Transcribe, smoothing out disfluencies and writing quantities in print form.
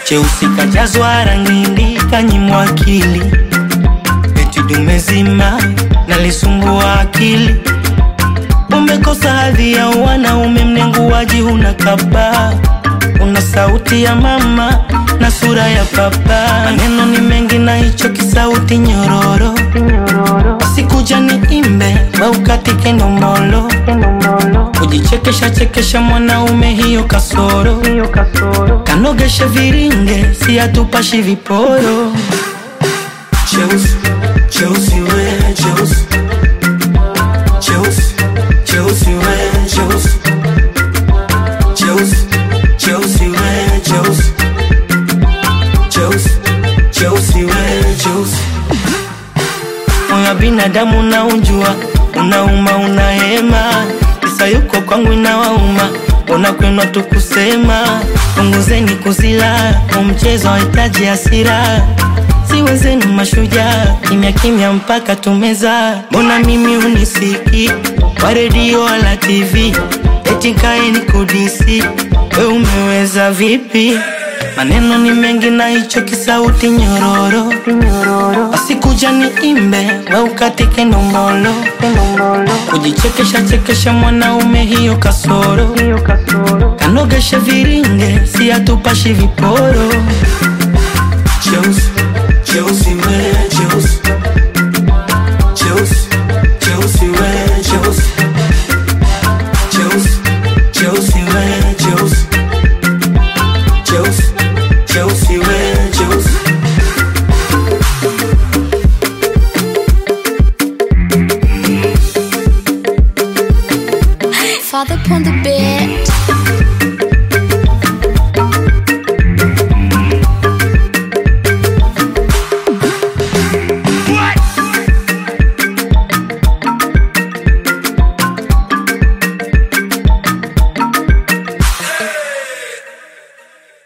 cheusi kajazwa rangi kanyimwa akili, eti dume zima nalisumbua akili. Umekosa hadhi ya wanaume, mnenguaji huna kaba, una sauti ya mama na sura ya papa. Maneno ni mengi na hicho kisauti nyororo, sikuja ni imbe wa ukatike ndomolo. Kujichekesha chekesha mwanaume hiyo kasoro, kanogeshe viringe si atupashi viporo. Cheusi, cheusi we, cheusi, cheusi, cheusi we, cheusi, cheusi, cheusi we, cheusi, cheusi, cheusi we, cheusi. Moyo binadamu unaunjua, unauma unahema, kisa yuko kwangu inawauma, unakwenda tu kusema. Punguzeni kuzila, mchezo hahitaji hasira, siwezeni mashujaa, kimya kimya mpaka tumeza. Mbona mimi unisiki, kwa radio wala TV, eti kaeni kudisi, we umeweza vipi? Maneno ni mengi na hicho kisauti nyororo, asikuja ni imbe wa ukatike ndomolo. Kujichekesha chekesha mwanaume hiyo kasoro, kanogeshe viringe si atupashi viporo. Cheusi, cheusi we, cheusi, cheusi, cheusi we, cheusi, cheusi, cheusi we, cheusi, cheusi, cheusi we, cheusi. Father upon the bed.